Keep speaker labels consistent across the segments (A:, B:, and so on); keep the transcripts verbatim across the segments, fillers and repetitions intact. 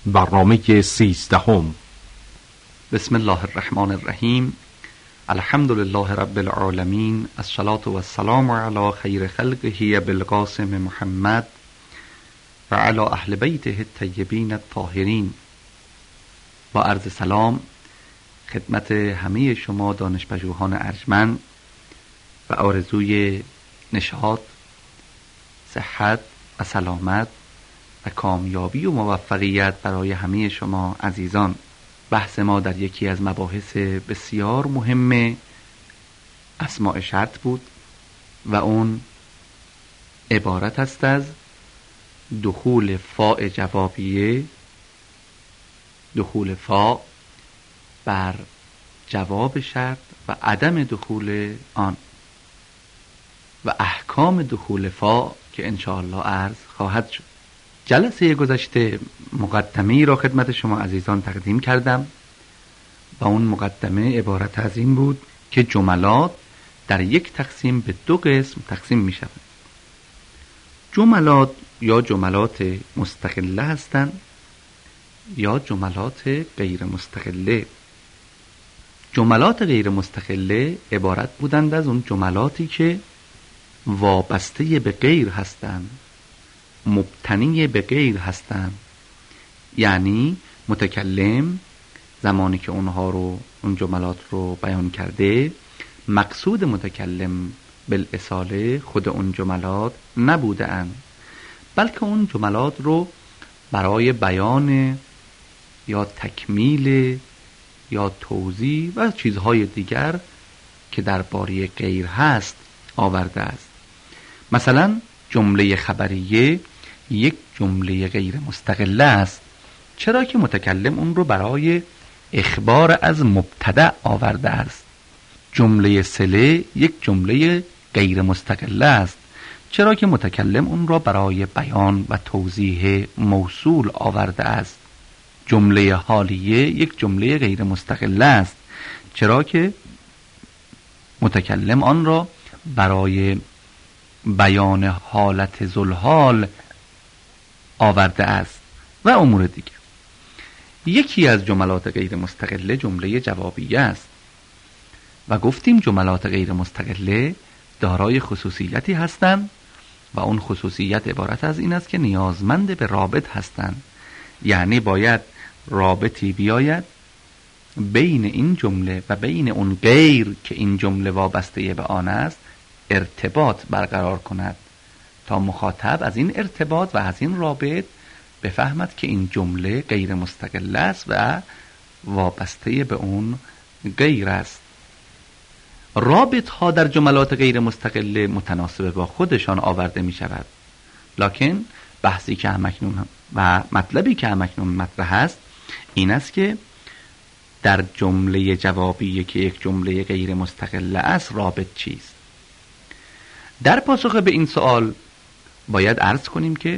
A: برنامه سیزدهم.
B: بسم الله الرحمن الرحیم. الحمد لله رب العالمین، الصلاة و السلام علی خیر خلقه بالقاسم محمد و علی اهل بیته الطیبین الطاهرین. با عرض سلام خدمت همه شما دانشپژوهان ارجمند و آرزوی نشاط، صحت و سلامت و کامیابی و موفقیت برای همه شما عزیزان. بحث ما در یکی از مباحث بسیار مهم اسماء شرط بود و اون عبارت است از دخول فاء جوابیه، دخول فاء بر جواب شرط و عدم دخول آن و احکام دخول فاء که انشاءالله عرض خواهد شد. جلسه گذشته مقدمه‌ای را خدمت شما عزیزان تقدیم کردم و اون مقدمه عبارت از این بود که جملات در یک تقسیم به دو قسم تقسیم می شود. جملات یا جملات مستقله هستند یا جملات غیر مستقله. جملات غیر مستقله عبارت بودند از اون جملاتی که وابسته به غیر هستند، مبتنی به غیر هستند، یعنی متکلم زمانی که اونها رو اون جملات رو بیان کرده مقصود متکلم بالاصاله خود اون جملات نبوده اند، بلکه اون جملات رو برای بیان یا تکمیل یا توضیح و چیزهای دیگر که درباره غیر هست آورده است. مثلا جمله خبریه یک جمله غیر مستقله است، چرا که متکلم اون رو برای اخبار از مبتدأ آورده است. جمله صله یک جمله غیر مستقله است، چرا که متکلم اون را برای بیان و توضیح موصول آورده است. جمله حالیه یک جمله غیر مستقله است، چرا که متکلم آن را برای بیان حالت ذوالحال آورده است و امور دیگر. یکی از جملات غیر مستقله جمله جوابیه است و گفتیم جملات غیر مستقله دارای خصوصیتی هستند و اون خصوصیت عبارت از این است که نیازمند به رابط هستند، یعنی باید رابطی بیاید بین این جمله و بین اون غیر که این جمله وابسته به آن است ارتباط برقرار کند تا مخاطب از این ارتباط و از این رابط بفهمد که این جمله غیر مستقل است و وابسته به اون غیر است. رابط ها در جملات غیر مستقله متناسب با خودشان آورده می شود، لکن بحثی که همکنون و مطلبی که همکنون مطرح است این است که در جمله جوابی که یک جمله غیر مستقله است رابط چیست؟ در پاسخ به این سوال باید عرض کنیم که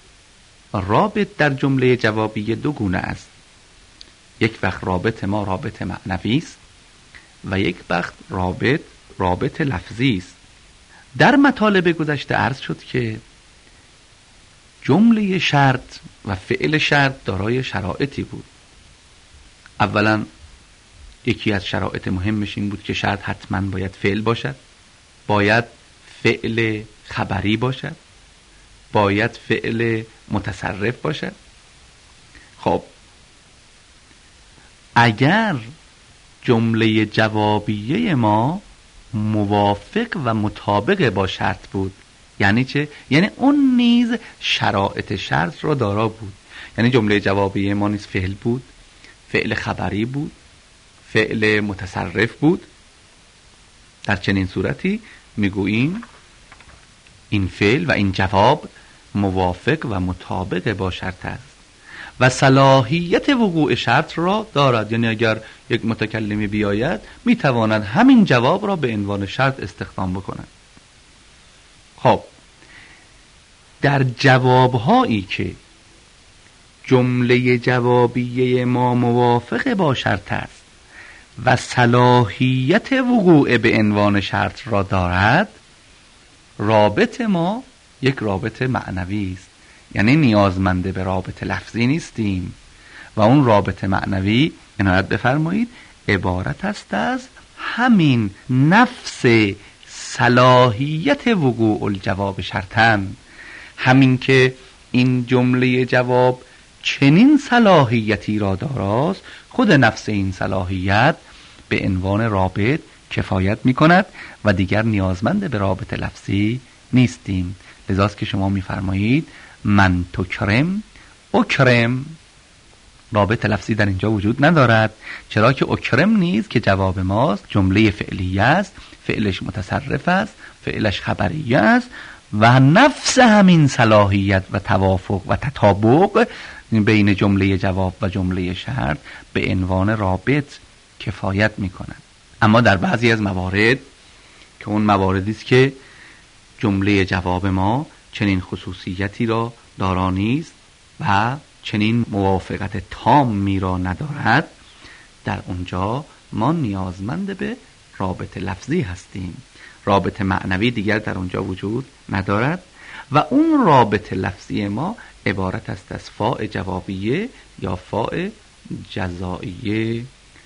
B: رابط در جمله جوابی دو گونه است. یک وقت رابط ما رابط معنوی است و یک وقت رابط رابط لفظی است. در مطالب گذشته عرض شد که جمله شرط و فعل شرط دارای شرایطی بود. اولا یکی از شرایط مهمش این بود که شرط حتما باید فعل باشد، باید فعل خبری باشد، باید فعل متصرف باشد. خب اگر جمله جوابیه ما موافق و مطابق با شرط بود یعنی چه؟ یعنی اون نیز شرایط شرط را دارا بود. یعنی جمله جوابیه ما نیز فعل بود، فعل خبری بود، فعل متصرف بود. در چنین صورتی میگوییم این فعل و این جواب موافق و مطابق با شرط است و صلاحیت وقوع شرط را دارد. یعنی اگر یک متکلمی بیاید میتواند همین جواب را به عنوان شرط استخدام بکند. خب در جوابهایی که جمله جوابیه ما موافق با شرط است و صلاحیت وقوع به عنوان شرط را دارد، رابط ما یک رابط معنوی است، یعنی نیازمنده به رابط لفظی نیستیم، و اون رابطه معنوی عنایت بفرمایید عبارت است از همین نفس صلاحیت وقوع الجواب شرطن، همین که این جمله جواب چنین صلاحیتی را داراست، خود نفس این صلاحیت به عنوان رابط کفایت می کند و دیگر نیازمند به رابط لفظی نیستیم. لذاست که شما می فرمایید من تکرم اکرم، رابط لفظی در اینجا وجود ندارد، چرا که اکرم نیز که جواب ماست جمله فعلیه است، فعلش متصرف است، فعلش خبریه است و نفس همین صلاحیت و توافق و تطابق بین جمله جواب و جمله شرط به عنوان رابط کفایت می کند. اما در بعضی از موارد که اون مواردی است که جمله جواب ما چنین خصوصیتی را دارا نیست و چنین موافقت تامی را ندارد، در اونجا ما نیازمند به رابط لفظی هستیم. رابط معنوی دیگر در اونجا وجود ندارد و اون رابط لفظی ما عبارت است از فاء جوابیه یا فاء جزائیه.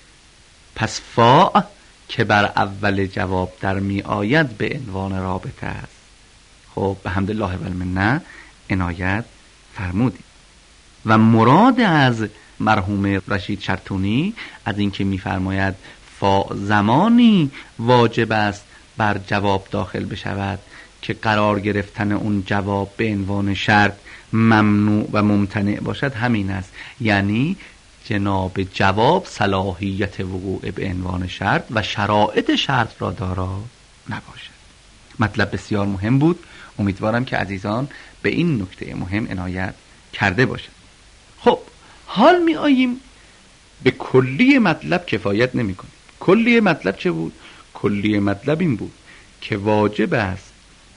B: پس فاء که بر اول جواب در می آید به عنوان رابطه است. خب به حمدالله و المنه عنایت فرمودید. و مراد از مرحوم رشید شرطونی از اینکه می‌فرماید فاء زمانی واجب است بر جواب داخل بشود که قرار گرفتن اون جواب به عنوان شرط ممنوع و ممتنع باشد، همین است، یعنی جناب جواب صلاحیت وقوع به عنوان شرط و شرایط شرط را دارا نباشد. مطلب بسیار مهم بود، امیدوارم که عزیزان به این نکته مهم عنایت کرده باشد. خب حال می آییم به کلی مطلب کفایت نمی کنیم. کلی مطلب چه بود؟ کلی مطلب این بود که واجب است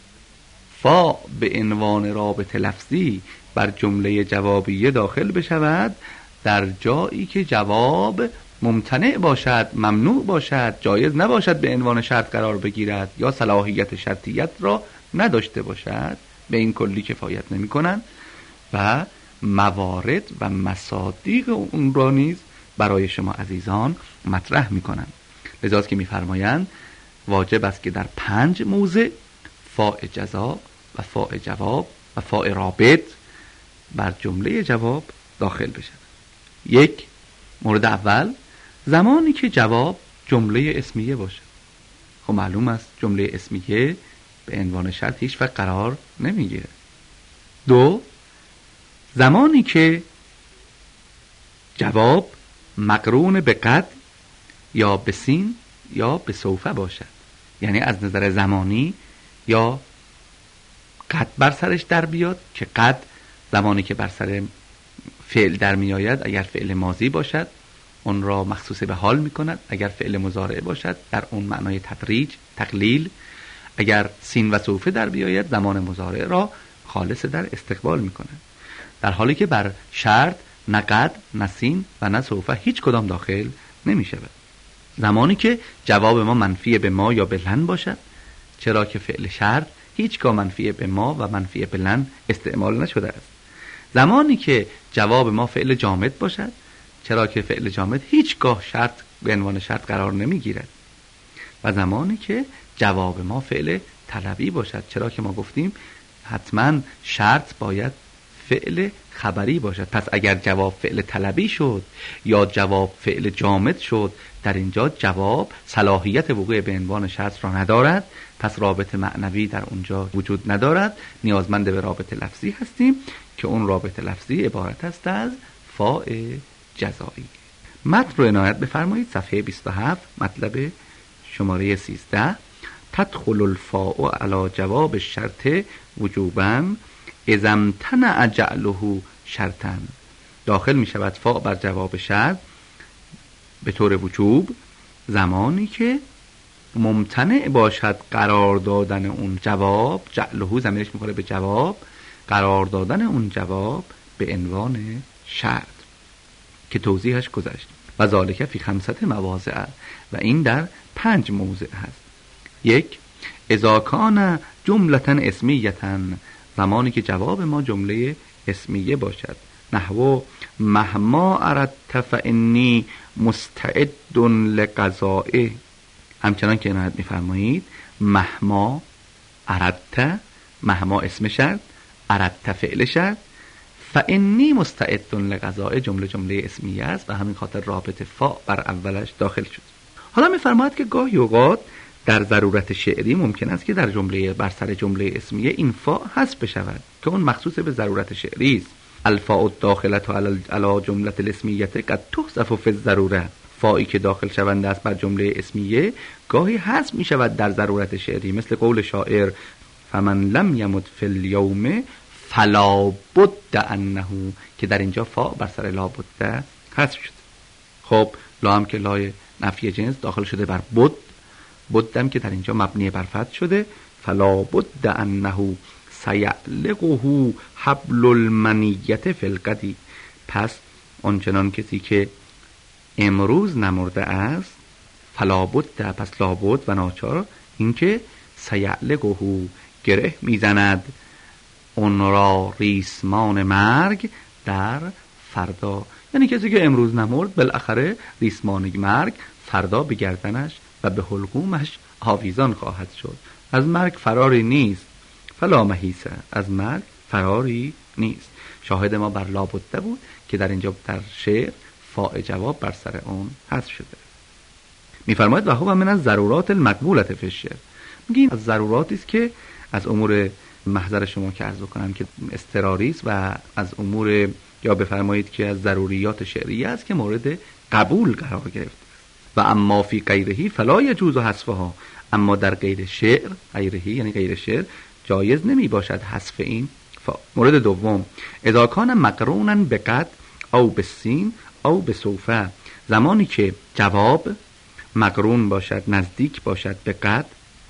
B: فا به عنوان رابط لفظی بر جمله جوابیه داخل بشود در جایی که جواب ممتنع باشد، ممنوع باشد، جایز نباشد به عنوان شرط قرار بگیرد یا صلاحیت شرطیت را نداشته باشد. به این کلی کفایت نمی کنند و موارد و مصادیق اون را نیز برای شما عزیزان مطرح می کنند. لذاست که می فرمایند واجب است که در پنج موضع فاء جزا و فاء جواب و فاء رابط بر جمله جواب داخل بشد. یک، مورد اول زمانی که جواب جمله اسمیه باشد. خب معلوم است جمله اسمیه به عنوان شرط هیچ وقت قرار نمیگیره. دو، زمانی که جواب مقرون به قد یا به سین یا به سوف باشد، یعنی از نظر زمانی یا قد بر سرش در بیاد که قد زمانی که بر سر فعل در می آید اگر فعل ماضی باشد اون را مخصوص به حال می کند، اگر فعل مضارع باشد در اون معنای تدریج تقلیل، اگر سین و سوف در بیاید زمان مضارع را خالص در استقبال می کند، در حالی که بر شرط نه قد نه سین و نه سوف هیچ کدام داخل نمی شود. زمانی که جواب ما منفی به ما یا به لن باشد، چرا که فعل شرط هیچگاه منفی به ما و منفی به لن استعمال نشده است. زمانی که جواب ما فعل جامد باشد، چرا که فعل جامد هیچگاه شرط به عنوان شرط قرار نمی گیرد. و زمانی که جواب ما فعل طلبی باشد، چرا که ما گفتیم حتما شرط باید فعل خبری باشد. پس اگر جواب فعل طلبی شد یا جواب فعل جامد شد، در اینجا جواب صلاحیت وقوع به عنوان شرط را ندارد، پس رابط معنوی در اونجا وجود ندارد، نیازمند به رابط لفظی هستیم که اون رابط لفظی عبارت است از فاء جزایی. متن رو عنایت بفرمایید، صفحه بیست و هفت، مطلب شماره سیزده. تدخل الفاء علی جواب الشرط وجوبا اذا امتنع جعله شرطا. داخل می شود فاء بر جواب شرط به طور وجوب زمانی که ممتنع باشد قرار دادن اون جواب، جعله ضمیرش میخوره به جواب، قرار دادن اون جواب به عنوان شرط که توضیحش گذشت. و ذالک فی خمسة مواضع، و این در پنج موضع هست. یک، اذا کان جملة اسمیة، زمانی که جواب ما جمله اسمیه باشد. نحو مهما اردت فانی مستعد لقضائه. همچنان که عنایت می‌فرمایید مهما اردت، مهما اسم شرط، اردت فعل شرط، فانی مستعد لقضائه جمله جمله اسمیه است و همین خاطر رابط فا بر اولش داخل شد. حالا می‌فرماید که گاهی اوقات در ضرورت شعری ممکن است که در جمله بر سر جمله اسمیه این فا حذف بشود که اون مخصوص به ضرورت شعری است. الفاء الداخله علی جمله الاسمیه قد تحذف فی الضروره. فایی که داخل شونده است بر جمله اسمیه گاهی حذف می شود در ضرورت شعری، مثل قول شاعر فمن لم یمت فی اليوم فلا بد انه، که در اینجا فا بر سر لا بد حذف شد. خب لا هم که لای نفی جنس داخل شده بر بد، بدم که در اینجا مبنی بر فتح شده، فلا بد انه سیعلقه حبل المنیت فی الغد. پس آنچنان کسی که امروز نمرده است، فلا بد پس لابد و ناچار اینکه سیعلقه گره میزند اون را ریسمان مرگ در فردا. یعنی کسی که امروز نمرد بالاخره ریسمان مرگ فردا به گردنش و به حلقومش آویزان خواهد شد. از مرگ فراری نیست، فلا محیصه، از مرگ فراری نیست. شاهد ما بر لا بد بود که در اینجا در شعر فاء جواب بر سر اون حذف شده. میفرماید و هو من از ضرورات المقبوله فی الشعر. میگیم از ضروراتی است که از امور محضر شما که عرض کنم که اضطراری است و از امور یا بفرمایید که از ضروریات شعریه است که مورد قبول قرار گرفته و اما فی غیره فلا یجوز حذفها. اما در غیر شعر، غیره یعنی غیر شعر، جایز نمی باشد حذف این فا. مورد دوم اذا کان مقرونا بقد او بسین او بسوف. زمانی که جواب مقرون باشد، نزدیک باشد به قد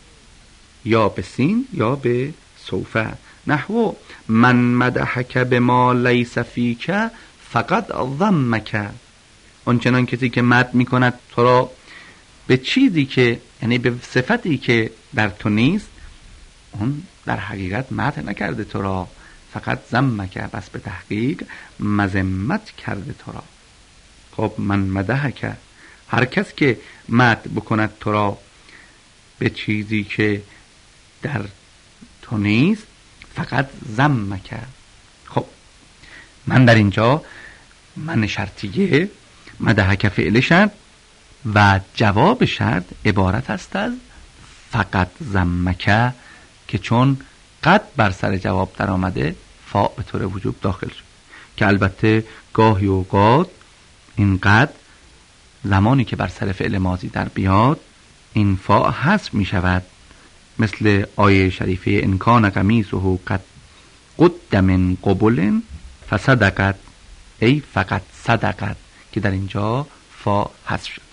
B: یا به سین یا به سوف. نحو من مدحک بما لیس فیک فقط ضمک. آنچنان کسی که مدح میکند تو را به چیزی که یعنی به صفتی که در تو نیست، اون در حقیقت مدح نکرده تو را، فقط ضمک، بس به تحقیق مذمت کرده تو را. خب من مدحک، هر کس که مدح بکند تو را به چیزی که در تو نیست، فقط ضمک. خب من در اینجا من شرطیه، مدحک فعل شرط و جواب شرط عبارت است از فقط ضمک که چون قد بر سر جواب در آمده فا به طور وجوب داخل شد، که البته گاهی اوقات این قد زمانی که بر سر فعل ماضی در بیاد این فا حذف می شود، مثل آیه شریفه ان کان قمیصه قد قد من قبل فصدقت ای فقط صدقت که در اینجا فا حذف شد.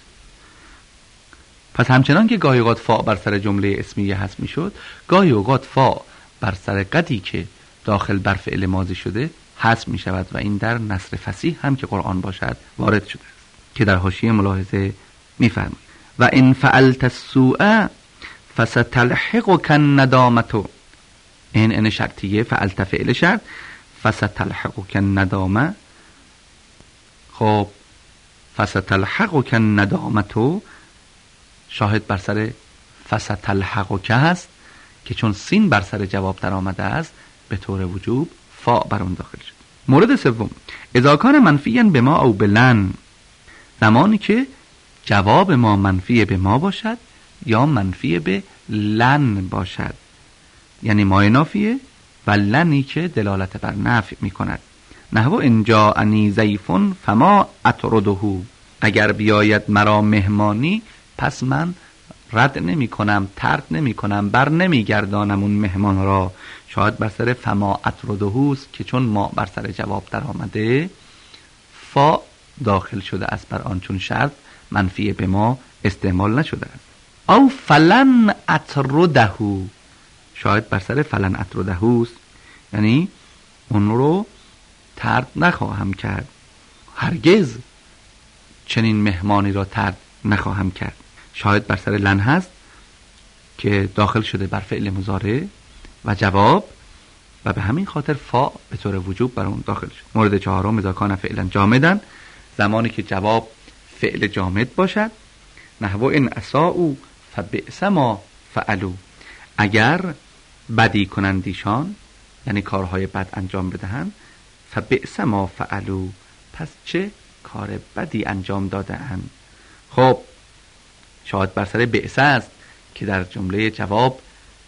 B: پس همچنان که گاهی اوقات فا بر سر جمله اسمیه حذف می شد، گاهی اوقات فا بر سر قدی که داخل بر فعل ماضی شده حذف می شود و این در نثر فصیح هم که قرآن باشد وارد شده است که در حاشیه ملاحظه می فرمایید و ان فعلت السوء فستلحقک الندامة. این ان شرطیه، فعلت فعل شرط، فستلحقک الندامة. خب فستلحقک الندامة شاهد بر سر فستلحقک هست که چون سین بر سر جواب در آمده است به طور وجوب فا بر اون داخل شد. مورد سوم اذا کان منفیا به ما او بلن. زمانی که جواب ما منفی به ما باشد یا منفی به لن باشد، یعنی ما نافیه و لنی که دلالت بر نفی می کند. نحو انجا انی ضیفون فما اطرده. اگر بیاید مرا مهمانی پس من رد نمی کنم، ترد نمی کنم، بر نمی گردانم اون مهمان را. شاید بر سر فما اطرده است که چون ما بر سر جواب در آمده فا داخل شده است بر آن، چون شرط منفی به ما استعمال نشده است. او فلن اطرده، شاید بر سر فلن اطرده است یعنی اون رو ترد نخواهم کرد، هرگز چنین مهمانی را ترد نخواهم کرد. شاید بر سر لن هست که داخل شده بر فعل مضارع و جواب و به همین خاطر فا به طور وجوب بر اون داخل شد. مورد چهارم اذا کان فعلا جامدن، زمانی که جواب فعل جامد باشد. نحو ان اساءوا فبئس ما فعلوا، اگر بدی کنند ایشان، یعنی کارهای بد انجام بدهند، فبئس ما فعلوا، پس چه کار بدی انجام داده‌اند. خب شاهد بر سر بئس است که در جمله جواب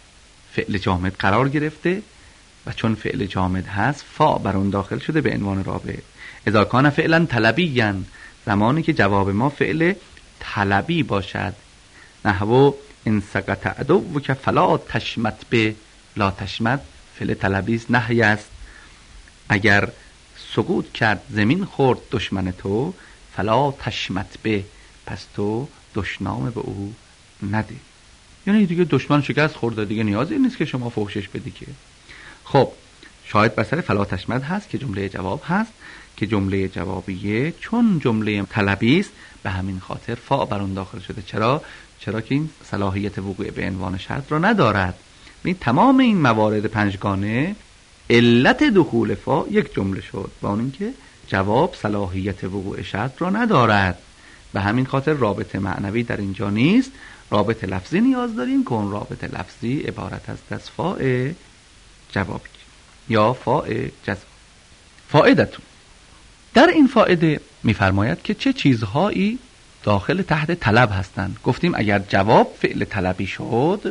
B: فعل جامد قرار گرفته و چون فعل جامد هست فا بر اون داخل شده به عنوان رابط. اذا کان فعلا طلبیاً، زمانی که جواب ما فعل طلبی باشد. نحو ان سقط عدوک فلا تشمت به، لا تشمت فعل طلبی است، نهی است. اگر سقوط کرد، زمین خورد دشمن تو، فلا تشمت به، پس تو دشنام به او نده. یعنی دیگه دشمن شکست خورده، دیگه نیازی نیست که شما فحشش بدی که. خب شاهد بر سر فلا تشمت هست که جمله جواب هست، که جمله جوابیه چون جمله طلبی است به همین خاطر فا بر اون داخل شده. چرا؟ چرا که این صلاحیت وقوع به عنوان شرط را ندارد. این تمام این موارد پنجگانه علت دخول فا یک جمله شد، با اون اینکه جواب صلاحیت وقوع شرط را ندارد. به همین خاطر رابط معنوی در اینجا نیست، رابط لفظی نیاز داریم که اون رابط لفظی عبارت است از فاء جوابی یا فاء جزا. فائدتون در این فائده میفرماید که چه چیزهایی داخل تحت طلب هستند. گفتیم اگر جواب فعل طلبی شد،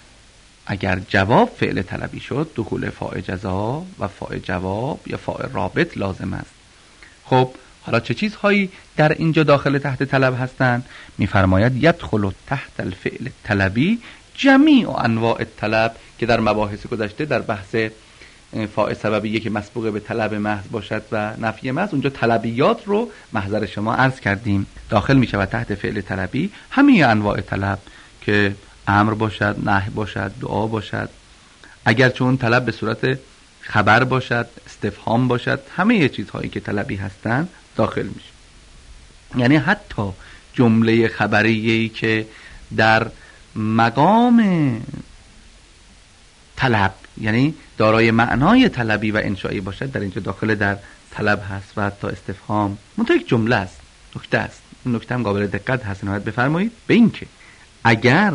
B: اگر جواب فعل طلبی شد دخول فاء جزا و فاء جواب یا فاء رابط لازم است. خب حالا چه چیزهایی در اینجا داخل تحت طلب هستند؟ میفرماید یدخل تحت الفعل طلبی جمیع انواع طلب، که در مباحث گذشته در بحث فاء سببیه که مسبوق به طلب محض باشد و نفی محض، اونجا طلبیات رو محضر شما عرض کردیم. داخل می شود تحت فعل طلبی همه انواع طلب که امر باشد، نهی باشد، دعا باشد. اگر چون طلب به صورت خبر باشد، استفهام باشد، همه چیزهایی که طلبی هستند داخل میشه. یعنی حتی جمله خبریه‌ای که در مقام طلب، یعنی دارای معنای طلبی و انشایی باشد، در اینجا داخل در طلب هست و حتی استفهام. منتها یک جمله است، نکته است. این نکته هم قابل دقت هست. نهایت بفرمایید به این که اگر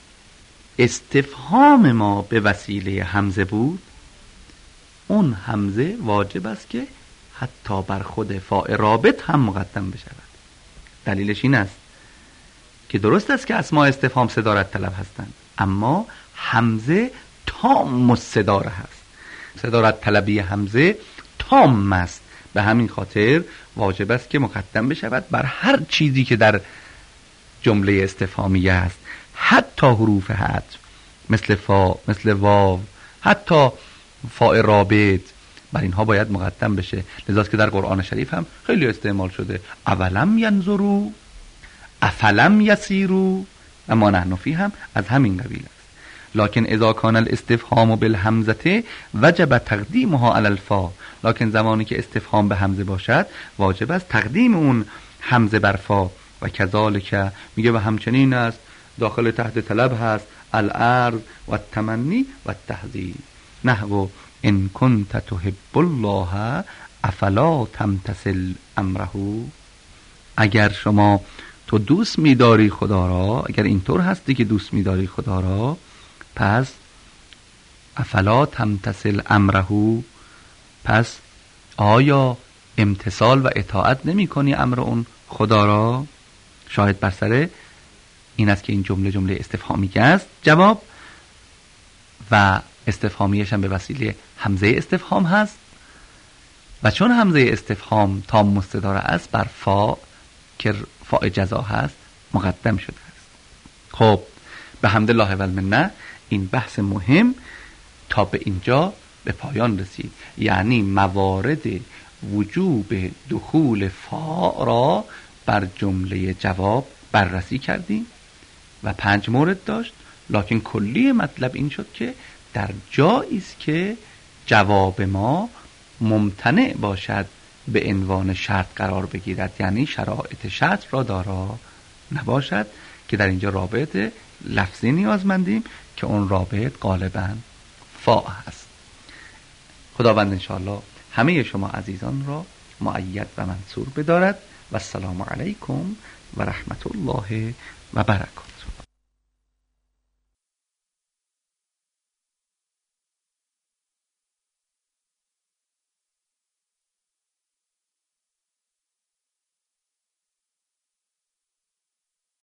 B: استفهام ما به وسیله همزه بود، اون همزه واجب است که حتی بر خود فاء رابط هم مقدم بشود. دلیلش این است که درست است که اسماء استفهام صدارت طلب هستند، اما همزه تام الصداره هست. صدارت طلبی همزه تام است، به همین خاطر واجب است که مقدم بشود بر هر چیزی که در جمله استفهامیه است، حتی حروف حذف مثل فا، مثل واو، حتی فاء رابط، بر اینها باید مقدم بشه. لذاست که در قرآن شریف هم خیلی استعمال شده. اولم ینظروا، افلم یسیروا، اما نحن فی هم از همین قبیل است. لکن اذا کان الاستفهام بالهمزه وجب تقدیمها علی الفا، لکن زمانی که استفهام به همزه باشد واجب است تقدیم اون همزه بر فا. و کذالک میگه و همچنین است داخل تحت طلب هست العرض و التمنی و التحذیر. نحو ان کنت تحب الله افلا تمتثل امره، اگر شما تو دوست می‌داری خدا را، اگر اینطور هستی که دوست می‌داری خدا را، پس افلا تمتثل امره، پس آیا امتثال و اطاعت نمی کنی امر اون خدا را؟ شاهد بر سر این است که این جمله جمله استفهامیه است جواب، و استفهامیش هم به وسیله همزه استفهام هست و چون همزه استفهام تام مستداره است بر فا که فاء جزا هست مقدم شده است. خب به حمدالله و المنه این بحث مهم تا به اینجا به پایان رسید. یعنی موارد وجوب دخول فا را بر جمله جواب بررسی کردیم و پنج مورد داشت، لکن کلی مطلب این شد که در جایی است که جواب ما ممتنع باشد به عنوان شرط قرار بگیرد، یعنی شرایط شرط را دارا نباشد، که در اینجا رابط لفظی نیازمندیم که اون رابط غالباً فا هست. خداوند انشاءالله همه شما عزیزان را مؤید و منصور بدارد و السلام علیکم و رحمت الله و برکاته.